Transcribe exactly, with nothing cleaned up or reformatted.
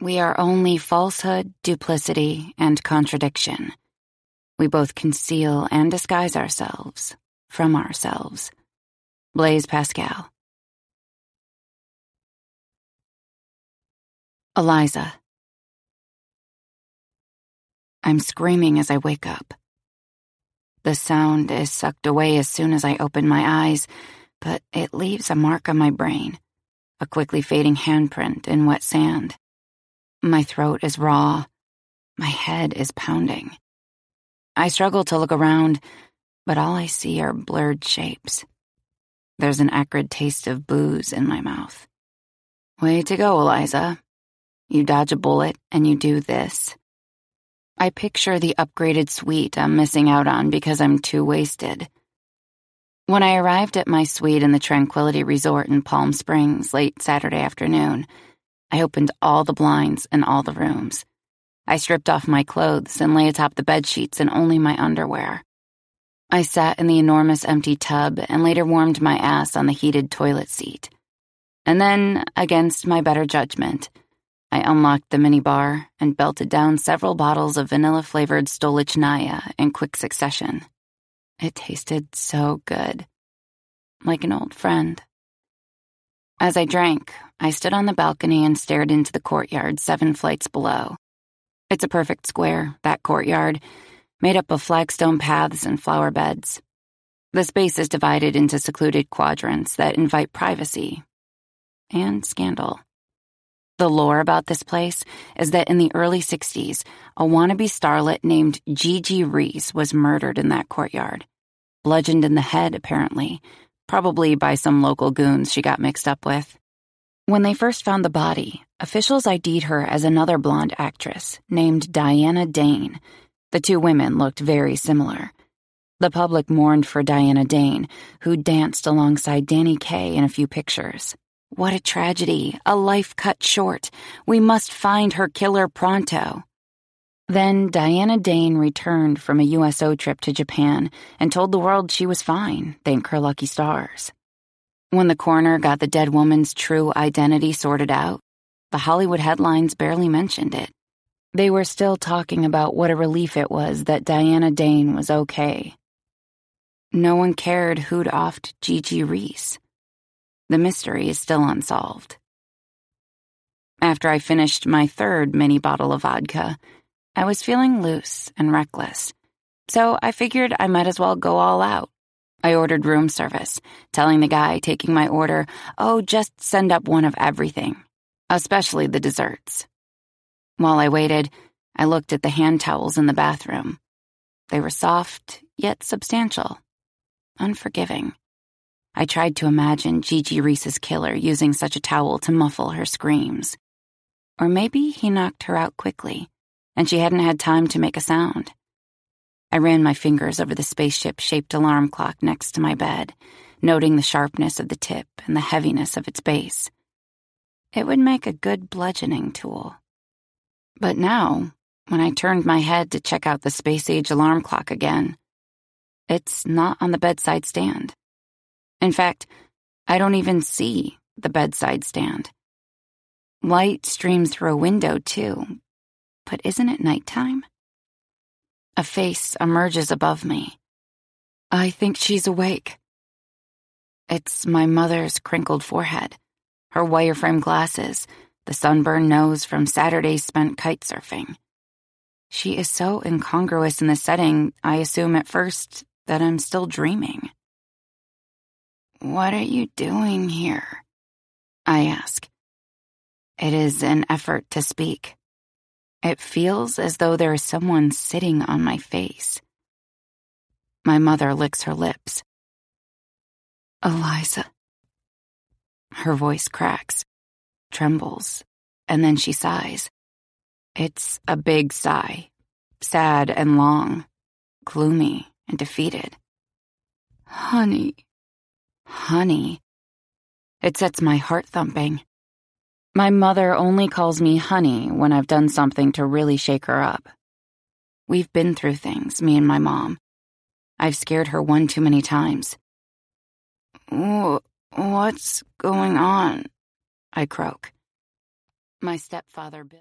We are only falsehood, duplicity, and contradiction. We both conceal and disguise ourselves from ourselves. Blaise Pascal. Eliza. I'm screaming as I wake up. The sound is sucked away as soon as I open my eyes, but it leaves a mark on my brain, a quickly fading handprint in wet sand. My throat is raw. My head is pounding. I struggle to look around, but all I see are blurred shapes. There's an acrid taste of booze in my mouth. Way to go, Eliza. You dodge a bullet and you do this. I picture the upgraded suite I'm missing out on because I'm too wasted. When I arrived at my suite in the Tranquility Resort in Palm Springs late Saturday afternoon, I opened all the blinds in all the rooms. I stripped off my clothes and lay atop the bedsheets in only my underwear. I sat in the enormous empty tub and later warmed my ass on the heated toilet seat. And then, against my better judgment, I unlocked the minibar and belted down several bottles of vanilla-flavored Stolichnaya in quick succession. It tasted so good, like an old friend. As I drank, I stood on the balcony and stared into the courtyard seven flights below. It's a perfect square, that courtyard, made up of flagstone paths and flower beds. The space is divided into secluded quadrants that invite privacy and scandal. The lore about this place is that in the early sixties, a wannabe starlet named Gigi Reese was murdered in that courtyard. Bludgeoned in the head, apparently, probably by some local goons she got mixed up with. When they first found the body, officials I D'd her as another blonde actress named Diana Dane. The two women looked very similar. The public mourned for Diana Dane, who danced alongside Danny Kaye in a few pictures. What a tragedy, a life cut short. We must find her killer pronto. Then Diana Dane returned from a U S O trip to Japan and told the world she was fine, thank her lucky stars. When the coroner got the dead woman's true identity sorted out, the Hollywood headlines barely mentioned it. They were still talking about what a relief it was that Diana Dane was okay. No one cared who'd offed Gigi Reese. The mystery is still unsolved. After I finished my third mini bottle of vodka, I was feeling loose and reckless, so I figured I might as well go all out. I ordered room service, telling the guy taking my order, oh, just send up one of everything, especially the desserts. While I waited, I looked at the hand towels in the bathroom. They were soft, yet substantial, unforgiving. I tried to imagine Gigi Reese's killer using such a towel to muffle her screams. Or maybe he knocked her out quickly, and she hadn't had time to make a sound. I ran my fingers over the spaceship-shaped alarm clock next to my bed, noting the sharpness of the tip and the heaviness of its base. It would make a good bludgeoning tool. But now, when I turned my head to check out the space-age alarm clock again, it's not on the bedside stand. In fact, I don't even see the bedside stand. Light streams through a window, too, but isn't it nighttime? A face emerges above me. I think she's awake. It's my mother's crinkled forehead, her wireframe glasses, the sunburned nose from Saturdays spent kite surfing. She is so incongruous in the setting, I assume at first that I'm still dreaming. What are you doing here? I ask. It is an effort to speak. It feels as though there is someone sitting on my face. My mother licks her lips. Eliza. Her voice cracks, trembles, and then she sighs. It's a big sigh, sad and long, gloomy and defeated. Honey. Honey. It sets my heart thumping. My mother only calls me honey when I've done something to really shake her up. We've been through things, me and my mom. I've scared her one too many times. What's going on? I croak. My stepfather, Bill.